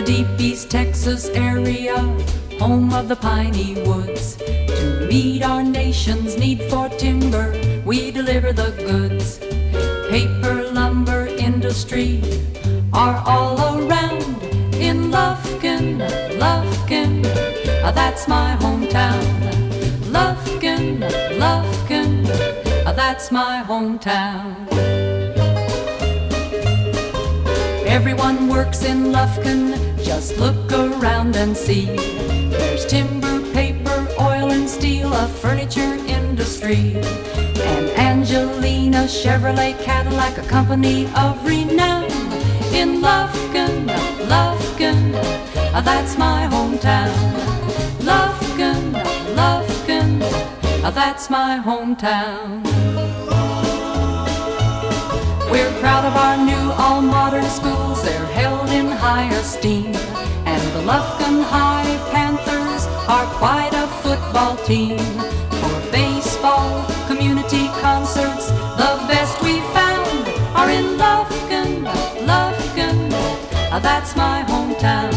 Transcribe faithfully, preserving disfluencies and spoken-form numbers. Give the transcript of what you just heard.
deep East Texas area, home of the piney woods. To meet our nation's need for timber, we deliver the goods. Paper, lumber, industry are all around in Lufkin, Lufkin, that's my hometown. Lufkin, Lufkin, that's my hometown. Everyone works in Lufkin, just look around and see. There's timber, paper, oil and steel, a furniture industry. And Angelina, Chevrolet, Cadillac, a company of renown. In Lufkin, Lufkin, that's my hometown. Lufkin, Lufkin, that's my hometown. We're proud of our new all-modern schools, they're held in high esteem. And the Lufkin High Panthers are quite a football team. For baseball, community concerts, the best we found are in Lufkin, Lufkin, that's my hometown.